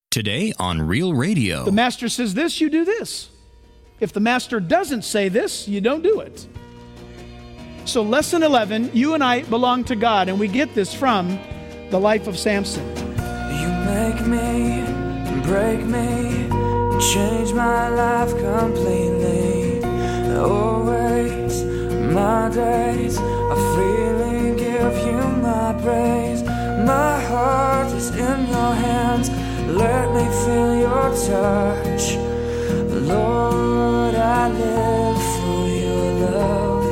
Today on Real Radio. The master says this, you do this. If the master doesn't say this, you don't do it. So lesson 11, you and I belong to God, and we get this from the life of Samson. You make me, break me, change my life completely. Always, my days are freely give you my praise. My heart is in your hands. Let me feel your touch. Lord, I live for your love.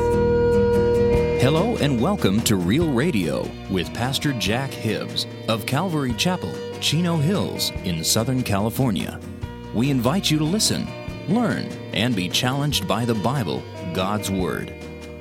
Hello and welcome to Real Radio with Pastor Jack Hibbs of Calvary Chapel, Chino Hills in Southern California. We invite you to listen, learn, and be challenged by the Bible, God's Word.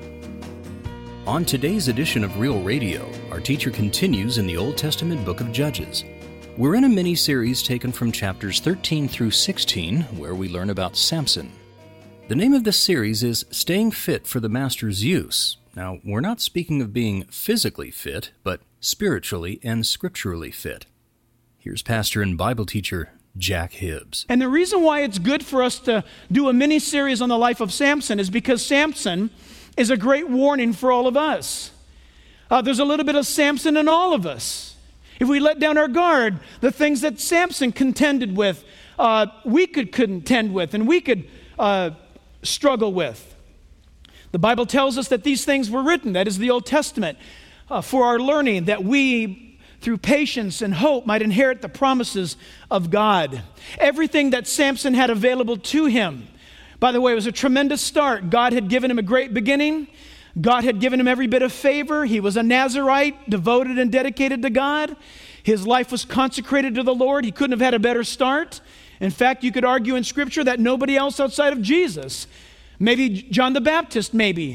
On today's edition of Real Radio, our teacher continues in the Old Testament book of Judges. We're in a mini-series taken from chapters 13 through 16, where we learn about Samson. The name of this series is Staying Fit for the Master's Use. Now, we're not speaking of being physically fit, but spiritually and scripturally fit. Here's pastor and Bible teacher Jack Hibbs. And the reason why it's good for us to do a mini-series on the life of Samson is because Samson is a great warning for all of us. There's a little bit of Samson in all of us. If we let down our guard, the things that Samson contended with, we could contend with, and we could struggle with. The Bible tells us that these things were written, that is the Old Testament, for our learning, that we, through patience and hope, might inherit the promises of God. Everything that Samson had available to him, by the way, it was a tremendous start. God had given him a great beginning. God had given him every bit of favor. He was a Nazirite, devoted and dedicated to God. His life was consecrated to the Lord. He couldn't have had a better start. In fact, you could argue in Scripture that nobody else outside of Jesus, maybe John the Baptist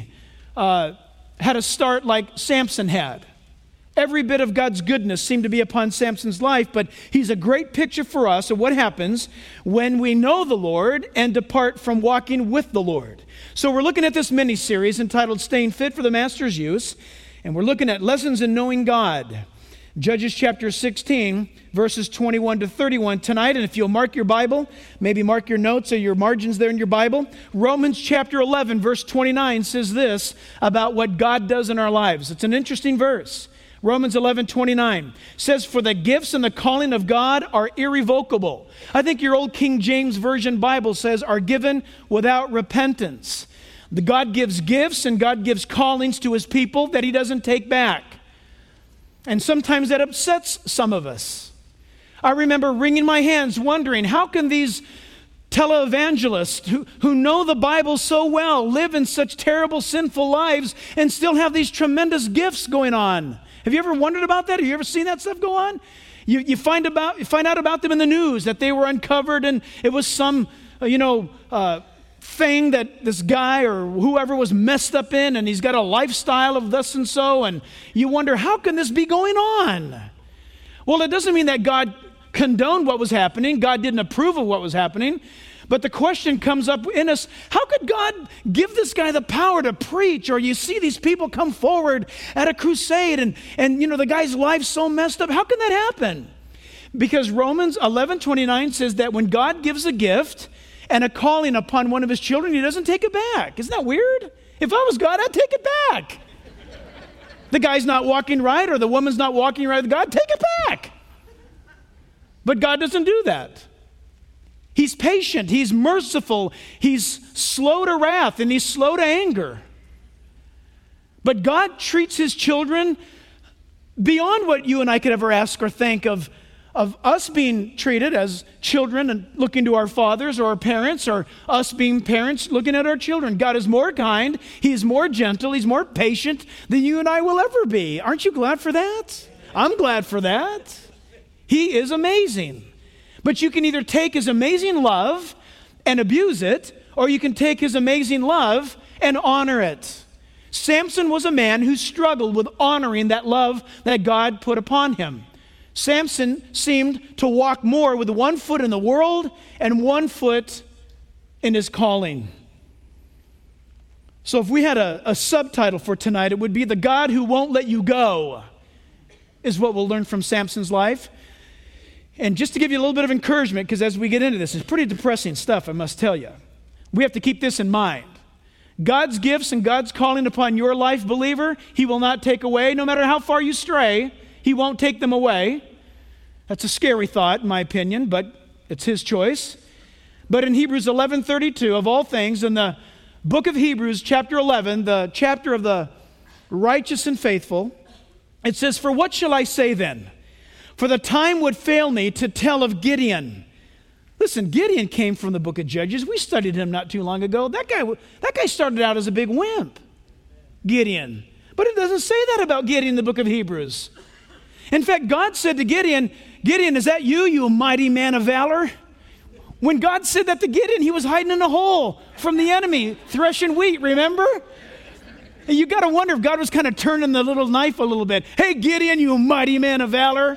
had a start like Samson had. Every bit of God's goodness seemed to be upon Samson's life, but he's a great picture for us of what happens when we know the Lord and depart from walking with the Lord. So we're looking at this mini-series entitled Staying Fit for the Master's Use, and we're looking at lessons in knowing God. Judges chapter 16, verses 21 to 31 tonight, and if you'll mark your Bible, maybe mark your notes or your margins there in your Bible, Romans chapter 11, verse 29 says this about what God does in our lives. It's an interesting verse. Romans 11:29 says, "For the gifts and the calling of God are irrevocable." I think your old King James Version Bible says, "are given without repentance." God gives gifts and God gives callings to His people that He doesn't take back. And sometimes that upsets some of us. I remember wringing my hands wondering, how can these televangelists who know the Bible so well live in such terrible, sinful lives and still have these tremendous gifts going on? Have you ever wondered about that? Have you ever seen that stuff go on? You find out about them in the news, that they were uncovered and it was some, thing that this guy or whoever was messed up in, and he's got a lifestyle of thus and so, and you wonder, how can this be going on? Well, it doesn't mean that God condoned what was happening. God didn't approve of what was happening. But the question comes up in us, how could God give this guy the power to preach? Or you see these people come forward at a crusade and the guy's life's so messed up. How can that happen? Because Romans 11:29 says that when God gives a gift and a calling upon one of His children, He doesn't take it back. Isn't that weird? If I was God, I'd take it back. The guy's not walking right or the woman's not walking right with God, take it back. But God doesn't do that. He's patient, He's merciful, He's slow to wrath, and He's slow to anger. But God treats His children beyond what you and I could ever ask or think of us being treated as children and looking to our fathers or our parents, or us being parents looking at our children. God is more kind, He's more gentle, He's more patient than you and I will ever be. Aren't you glad for that? I'm glad for that. He is amazing. But you can either take His amazing love and abuse it, or you can take His amazing love and honor it. Samson was a man who struggled with honoring that love that God put upon him. Samson seemed to walk more with one foot in the world and one foot in his calling. So if we had a subtitle for tonight, it would be "The God Who Won't Let You Go," is what we'll learn from Samson's life. And just to give you a little bit of encouragement, because as we get into this, it's pretty depressing stuff, I must tell you. We have to keep this in mind. God's gifts and God's calling upon your life, believer, He will not take away. No matter how far you stray, He won't take them away. That's a scary thought, in my opinion, but it's His choice. But in Hebrews 11:32, of all things, in the book of Hebrews, chapter 11, the chapter of the righteous and faithful, it says, "For what shall I say then? For the time would fail me to tell of Gideon." Listen, Gideon came from the book of Judges. We studied him not too long ago. That guy started out as a big wimp, Gideon. But it doesn't say that about Gideon in the book of Hebrews. In fact, God said to Gideon, "Gideon, is that you, you mighty man of valor?" When God said that to Gideon, he was hiding in a hole from the enemy, threshing wheat, remember? And you got to wonder if God was kind of turning the little knife a little bit. "Hey, Gideon, you mighty man of valor."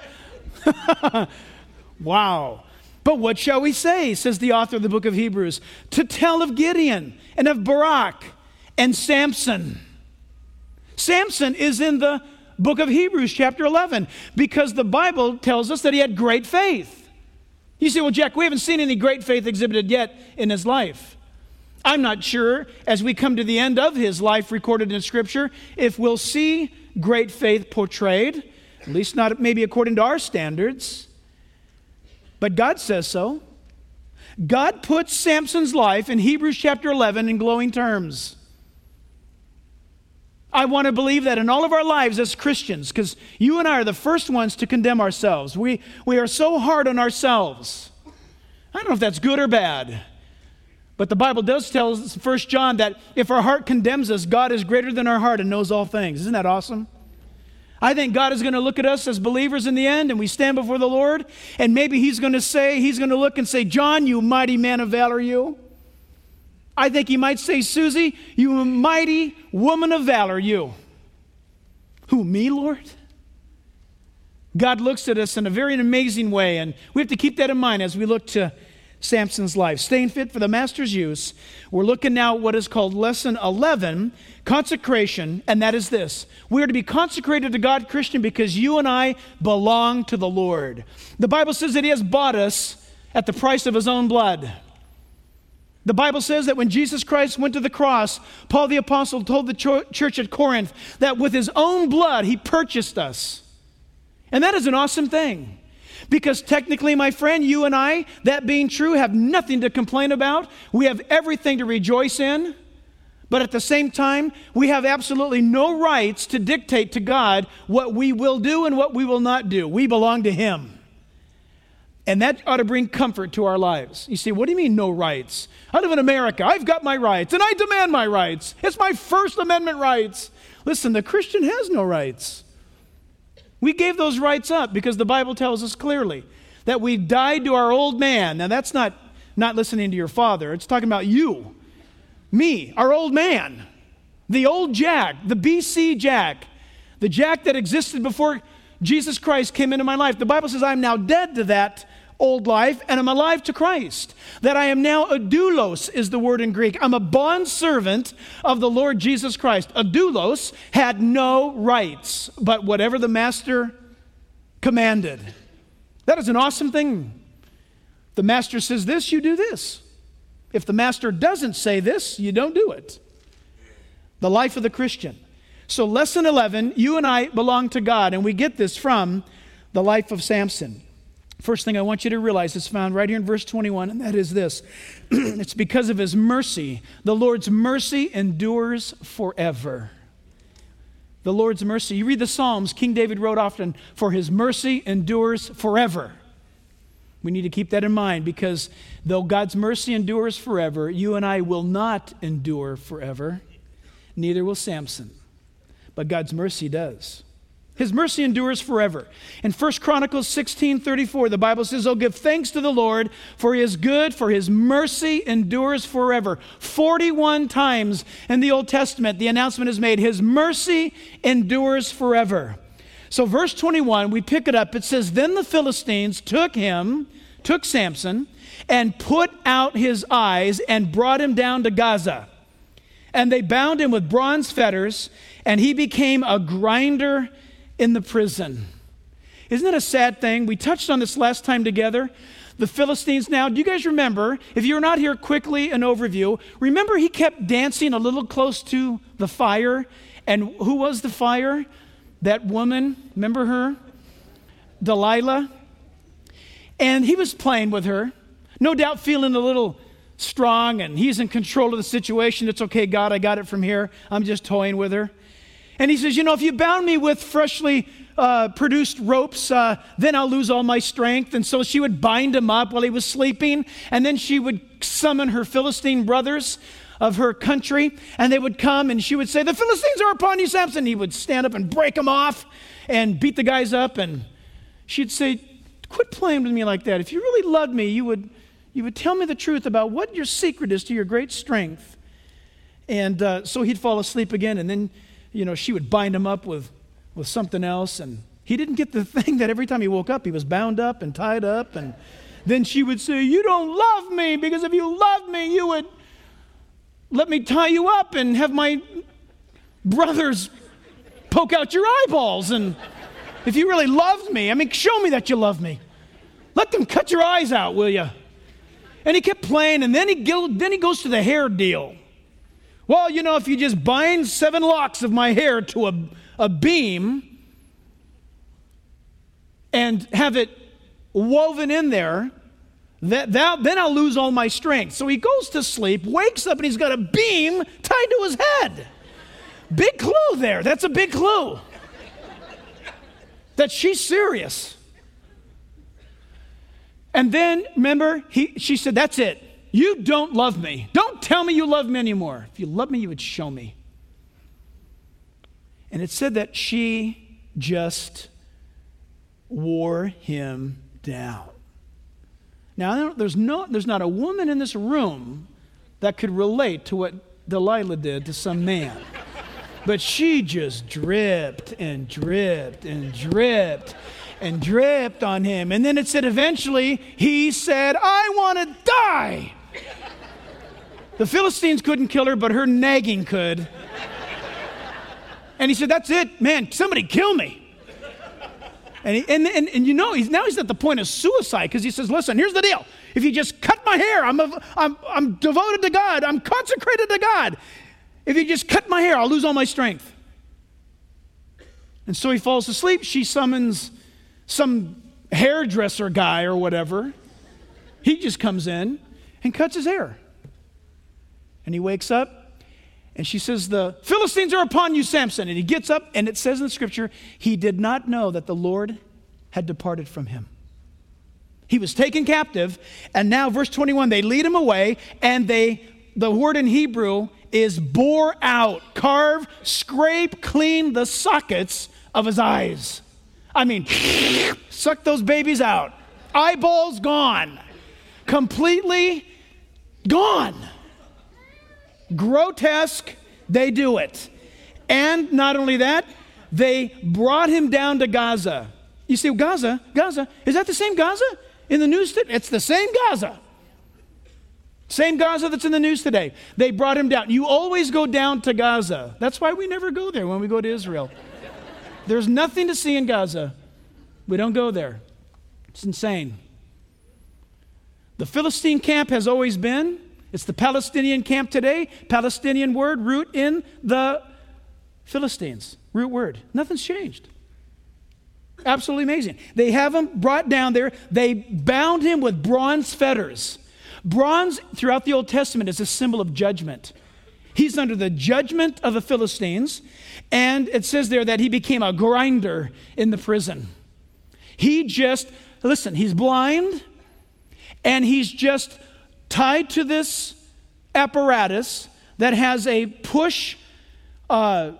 Wow. "But what shall we say," says the author of the book of Hebrews, "to tell of Gideon and of Barak and Samson?" Samson is in the book of Hebrews, chapter 11, because the Bible tells us that he had great faith. You say, "Well, Jack, we haven't seen any great faith exhibited yet in his life." I'm not sure, as we come to the end of his life recorded in Scripture, if we'll see great faith portrayed, at least not maybe according to our standards. But God says so. God puts Samson's life in Hebrews chapter 11 in glowing terms. I want to believe that in all of our lives as Christians, because you and I are the first ones to condemn ourselves. We are so hard on ourselves. I don't know if that's good or bad, but the Bible does tell us in 1 John that if our heart condemns us, God is greater than our heart and knows all things. Isn't that awesome? I think God is going to look at us as believers in the end, and we stand before the Lord, and maybe He's going to look and say, "John, you mighty man of valor, you." I think He might say, "Susie, you mighty woman of valor, you." Who, me, Lord? God looks at us in a very amazing way, and we have to keep that in mind as we look to Samson's life. Staying fit for the Master's use, we're looking now at what is called Lesson 11, consecration, and that is this. We are to be consecrated to God, Christian, because you and I belong to the Lord. The Bible says that He has bought us at the price of His own blood. The Bible says that when Jesus Christ went to the cross, Paul the Apostle told the church at Corinth that with His own blood He purchased us. And that is an awesome thing. Because technically, my friend, you and I, that being true, have nothing to complain about. We have everything to rejoice in. But at the same time, we have absolutely no rights to dictate to God what we will do and what we will not do. We belong to Him. And that ought to bring comfort to our lives. You say, "What do you mean no rights? I live in America. I've got my rights, and I demand my rights. It's my First Amendment rights." Listen, the Christian has no rights. We gave those rights up because the Bible tells us clearly that we died to our old man. Now, that's not listening to your father. It's talking about you, me, our old man, the old Jack, the BC Jack, the Jack that existed before Jesus Christ came into my life. The Bible says I'm now dead to that old life, and I'm alive to Christ. That I am now a doulos is the word in Greek. I'm a bondservant of the Lord Jesus Christ. A doulos had no rights but whatever the master commanded. That is an awesome thing. The master says this, you do this. If the master doesn't say this, you don't do it. The life of the Christian. So lesson 11, you and I belong to God, and we get this from the life of Samson. First thing I want you to realize is found right here in verse 21, and that is this. It's because of His mercy. The Lord's mercy endures forever. The Lord's mercy. You read the Psalms, King David wrote often, "For His mercy endures forever." We need to keep that in mind, because though God's mercy endures forever, you and I will not endure forever. Neither will Samson. But God's mercy does. His mercy endures forever. In 1 Chronicles 16:34, the Bible says, "Oh, give thanks to the Lord, for He is good, for His mercy endures forever." 41 times in the Old Testament, the announcement is made, His mercy endures forever. So verse 21, we pick it up. It says, "Then the Philistines took Samson, and put out his eyes and brought him down to Gaza. And they bound him with bronze fetters, and he became a grinder in the prison." Isn't that a sad thing? We touched on this last time together. The Philistines now, do you guys remember, if you're not here, quickly an overview, remember he kept dancing a little close to the fire? And who was the fire? That woman, remember her? Delilah. And he was playing with her, no doubt feeling a little strong, and he's in control of the situation. It's okay, God, I got it from here. I'm just toying with her. And he says, if you bound me with freshly produced ropes, then I'll lose all my strength. And so she would bind him up while he was sleeping, and then she would summon her Philistine brothers of her country, and they would come, and she would say, the Philistines are upon you, Samson. He would stand up and break them off and beat the guys up, and she'd say, quit playing with me like that. If you really loved me, you would tell me the truth about what your secret is to your great strength. And so he'd fall asleep again, and then she would bind him up with something else, and he didn't get the thing that every time he woke up, he was bound up and tied up, and then she would say, you don't love me, because if you loved me, you would let me tie you up and have my brothers poke out your eyeballs, and if you really loved me, show me that you love me. Let them cut your eyes out, will you? And he kept playing, and then he goes to the hair deal. Well, if you just bind 7 locks of my hair to a beam and have it woven in there, then I'll lose all my strength. So he goes to sleep, wakes up, and he's got a beam tied to his head. Big clue there. That's a big clue. That she's serious. And then, remember, she said, that's it. You don't love me. Don't tell me you love me anymore. If you love me, you would show me. And it said that she just wore him down. Now, there's not a woman in this room that could relate to what Delilah did to some man. But she just dripped and dripped and dripped and dripped on him. And then it said eventually he said, I want to die. The Philistines couldn't kill her, but her nagging could. And he said, that's it, man, somebody kill me. And he's at the point of suicide, because he says, listen, here's the deal. If you just cut my hair, I'm devoted to God. I'm consecrated to God. If you just cut my hair, I'll lose all my strength. And so he falls asleep. She summons some hairdresser guy or whatever. He just comes in and cuts his hair. And he wakes up, and she says, the Philistines are upon you, Samson. And he gets up, and it says in the scripture, he did not know that the Lord had departed from him. He was taken captive, and now, verse 21, they lead him away, and the word in Hebrew is bore out, carve, scrape clean the sockets of his eyes. Suck those babies out. Eyeballs gone. Completely gone. Grotesque, they do it. And not only that, they brought him down to Gaza. You say, Gaza, is that the same Gaza in the news today? It's the same Gaza. Same Gaza that's in the news today. They brought him down. You always go down to Gaza. That's why we never go there when we go to Israel. There's nothing to see in Gaza. We don't go there. It's insane. The Philistine camp has always been. It's the Palestinian camp today. Palestinian word, root in the Philistines. Root word. Nothing's changed. Absolutely amazing. They have him brought down there. They bound him with bronze fetters. Bronze throughout the Old Testament is a symbol of judgment. He's under the judgment of the Philistines. And it says there that he became a grinder in the prison. He's blind, and he's just tied to this apparatus that has a push rod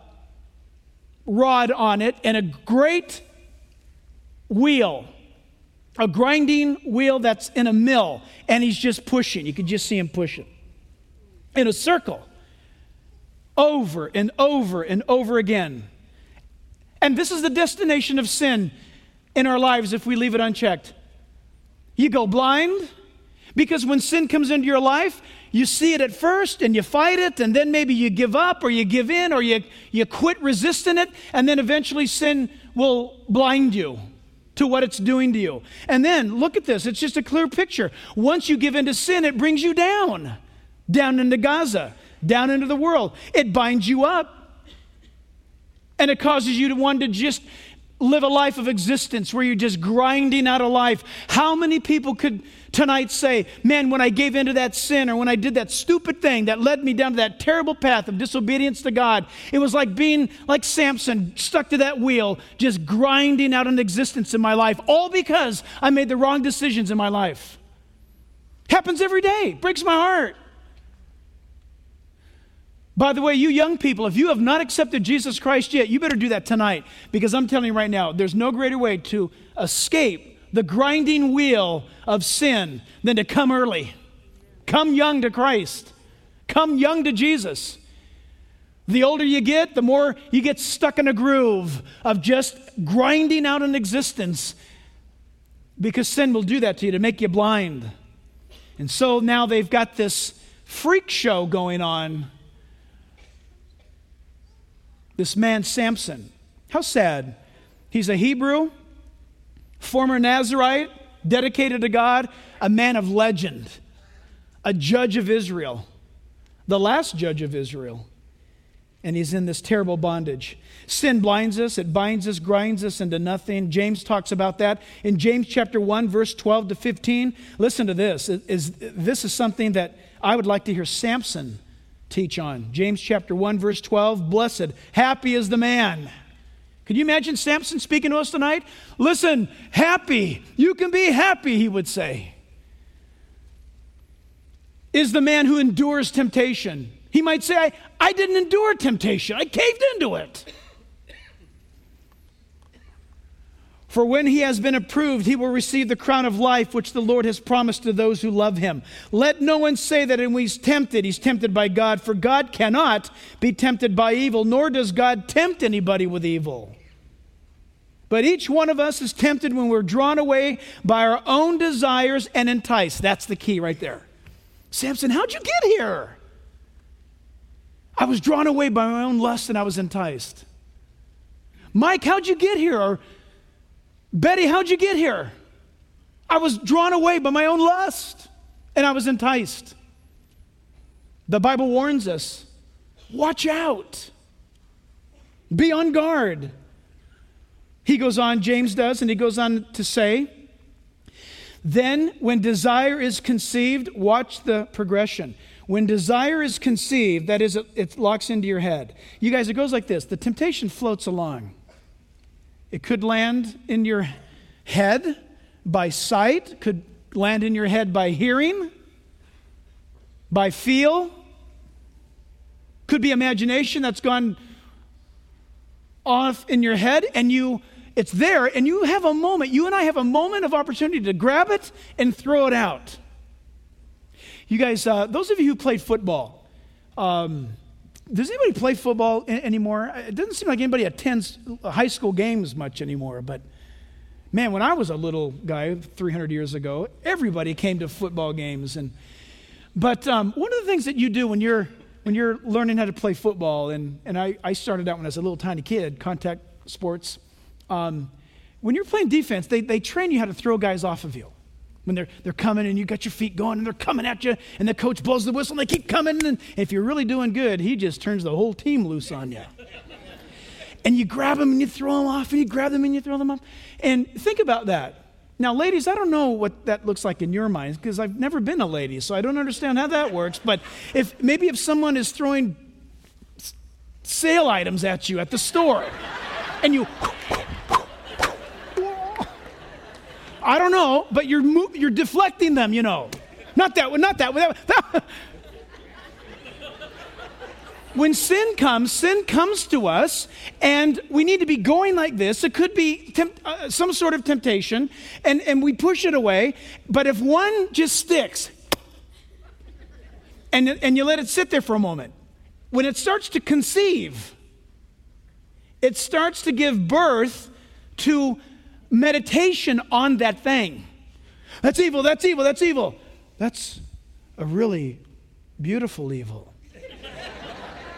on it and a great wheel, a grinding wheel that's in a mill, and he's just pushing. You can just see him pushing in a circle over and over and over again. And this is the destination of sin in our lives if we leave it unchecked. You go blind, because when sin comes into your life, you see it at first and you fight it, and then maybe you give up or you give in or you quit resisting it, and then eventually sin will blind you. to what it's doing to you. And then, look at this. It's just a clear picture. Once you give into sin, it brings you down into Gaza, down into the world. It binds you up. And it causes you to want to just live a life of existence where you're just grinding out a life. How many people could tonight say, man, when I gave into that sin or when I did that stupid thing that led me down to that terrible path of disobedience to God, it was like being like Samson, stuck to that wheel, just grinding out an existence in my life, all because I made the wrong decisions in my life. Happens every day. Breaks my heart. By the way, you young people, if you have not accepted Jesus Christ yet, you better do that tonight, because I'm telling you right now, there's no greater way to escape the grinding wheel of sin than to come early. Come young to Christ. Come young to Jesus. The older you get, the more you get stuck in a groove of just grinding out an existence, because sin will do that to you to make you blind. And so now they've got this freak show going on. This man, Samson, how sad. He's a Hebrew, former Nazirite, dedicated to God, a man of legend, a judge of Israel, the last judge of Israel. And he's in this terrible bondage. Sin blinds us, it binds us, grinds us into nothing. James talks about that. In James chapter 1, verse 12 to 15, listen to this. This is something that I would like to hear Samson teach on. James chapter 1, verse 12, blessed, happy is the man. Could you imagine Samson speaking to us tonight? Listen, happy, you can be happy, he would say, is the man who endures temptation. He might say, I didn't endure temptation, I caved into it. For when he has been approved, he will receive the crown of life which the Lord has promised to those who love him. Let no one say that when he's tempted by God, for God cannot be tempted by evil, nor does God tempt anybody with evil. But each one of us is tempted when we're drawn away by our own desires and enticed. That's the key right there. Samson, how'd you get here? I was drawn away by my own lust and I was enticed. Mike, how'd you get here? Or Betty, how'd you get here? I was drawn away by my own lust and I was enticed. The Bible warns us, watch out. Be on guard. He goes on, James does, and he goes on to say, then when desire is conceived, watch the progression. When desire is conceived, that is, it locks into your head. You guys, it goes like this. The temptation floats along. It could land in your head by sight, could land in your head by hearing, by feel, could be imagination that's gone off in your head, and it's there, and you have a moment, you and I have a moment of opportunity to grab it and throw it out. You guys, those of you who played football, does anybody play football anymore? It doesn't seem like anybody attends high school games much anymore, but man, when I was a little guy 300 years ago, everybody came to football games. But one of the things that you do when you're learning how to play football, and I started out when I was a little tiny kid, contact sports, when you're playing defense, they train you how to throw guys off of you. When they're coming and you got your feet going and they're coming at you and the coach blows the whistle and they keep coming, and if you're really doing good, he just turns the whole team loose on you. And you grab them and you throw them off, and you grab them and you throw them off. And think about that. Now, ladies, I don't know what that looks like in your minds, because I've never been a lady, so I don't understand how that works. But if someone is throwing sale items at you at the store and you... I don't know, but you're deflecting them, you know. Not that one. When sin comes to us, and we need to be going like this. It could be some sort of temptation, and we push it away. But if one just sticks, and you let it sit there for a moment, when it starts to conceive, it starts to give birth to meditation on that thing. That's evil, that's evil, that's evil. That's a really beautiful evil.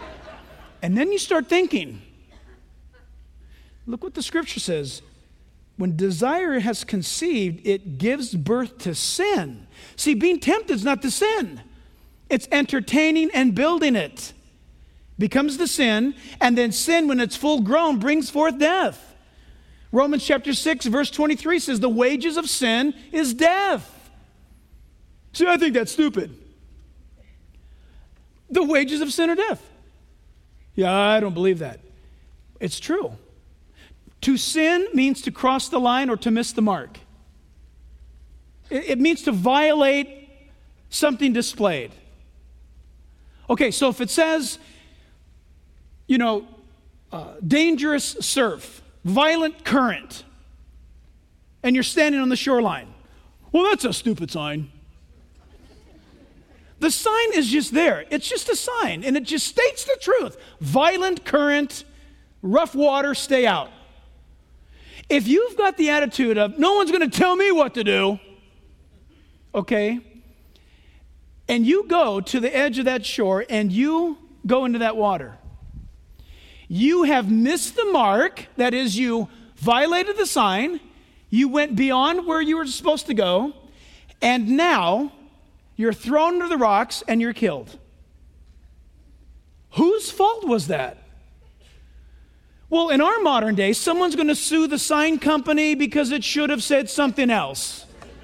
And then you start thinking, look what the scripture says. when desire has conceived, it gives birth to sin. See, being tempted is not the sin. It's entertaining and building it. Becomes the sin, and then sin, when it's full grown, brings forth death. Romans chapter 6, verse 23 says, the wages of sin is death. See, I think that's stupid. The wages of sin are death. Yeah, I don't believe that. It's true. To sin means to cross the line or to miss the mark. It means to violate something displayed. Okay, so if it says, dangerous surf, violent current, and you're standing on the shoreline, well, that's a stupid sign. The sign is just there. It's just a sign, and it just states the truth. Violent current, rough water, stay out. If you've got the attitude of, no one's going to tell me what to do, okay, and you go to the edge of that shore and you go into that water, you have missed the mark. That is, you violated the sign, you went beyond where you were supposed to go, and now you're thrown into the rocks and you're killed. Whose fault was that? Well, in our modern day, someone's going to sue the sign company because it should have said something else.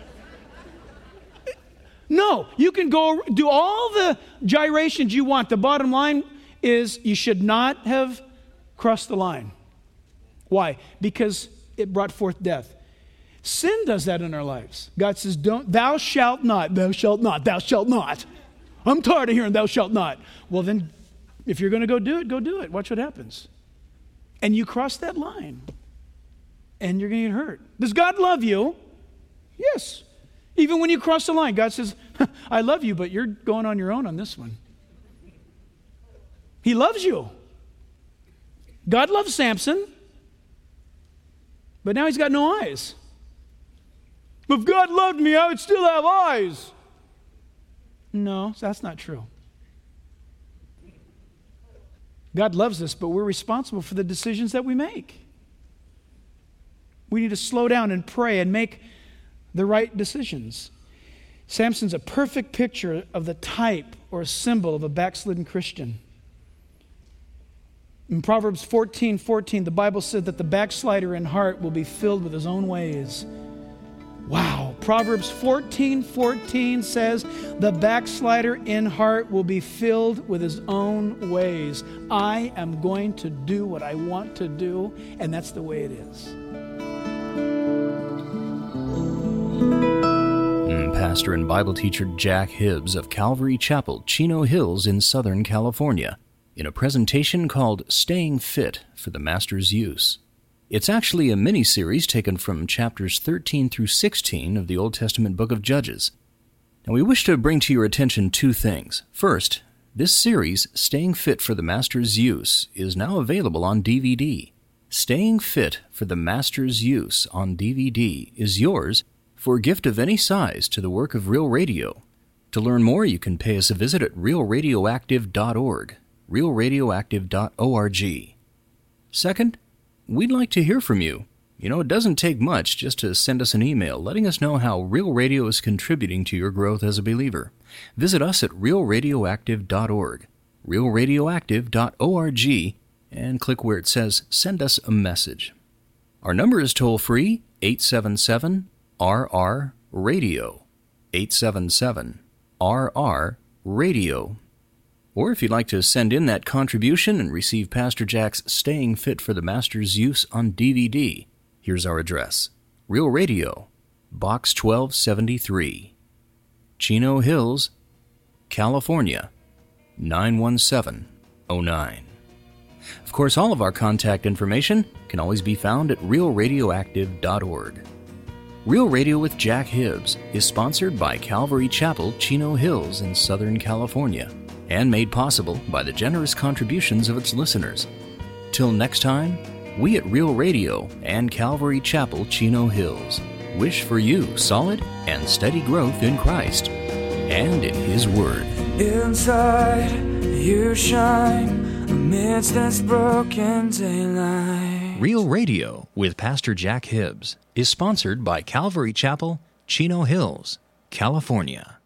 No, you can go do all the gyrations you want. The bottom line is you should not have crossed the line. Why? Because it brought forth death. Sin does that in our lives. God says, thou shalt not, thou shalt not, thou shalt not. I'm tired of hearing thou shalt not. Well, then, if you're going to go do it, go do it. Watch what happens. And you cross that line, and you're going to get hurt. Does God love you? Yes. Even when you cross the line, God says, I love you, but you're going on your own on this one. He loves you. God loves Samson, but now he's got no eyes. If God loved me, I would still have eyes. No, that's not true. God loves us, but we're responsible for the decisions that we make. We need to slow down and pray and make the right decisions. Samson's a perfect picture of the type or a symbol of a backslidden Christian. In Proverbs 14:14, the Bible said that the backslider in heart will be filled with his own ways. Wow. Proverbs 14:14 says, the backslider in heart will be filled with his own ways. I am going to do what I want to do, and that's the way it is. Pastor and Bible teacher Jack Hibbs of Calvary Chapel, Chino Hills in Southern California, in a presentation called Staying Fit for the Master's Use. It's actually a mini-series taken from chapters 13 through 16 of the Old Testament book of Judges. Now, we wish to bring to your attention two things. First, this series, Staying Fit for the Master's Use, is now available on DVD. Staying Fit for the Master's Use on DVD is yours for a gift of any size to the work of Real Radio. To learn more, you can pay us a visit at realradioactive.org, realradioactive.org. Second, we'd like to hear from you. It doesn't take much just to send us an email letting us know how Real Radio is contributing to your growth as a believer. Visit us at realradioactive.org, realradioactive.org, and click where it says Send Us a Message. Our number is toll-free, 877-RR-RADIO, 877-RR-RADIO. Or if you'd like to send in that contribution and receive Pastor Jack's Staying Fit for the Master's Use on DVD, here's our address. Real Radio, Box 1273, Chino Hills, California, 91709. Of course, all of our contact information can always be found at realradioactive.org. Real Radio with Jack Hibbs is sponsored by Calvary Chapel, Chino Hills in Southern California, and made possible by the generous contributions of its listeners. Till next time, we at Real Radio and Calvary Chapel, Chino Hills wish for you solid and steady growth in Christ and in His Word. Inside, you shine amidst this broken daylight. Real Radio with Pastor Jack Hibbs is sponsored by Calvary Chapel, Chino Hills, California.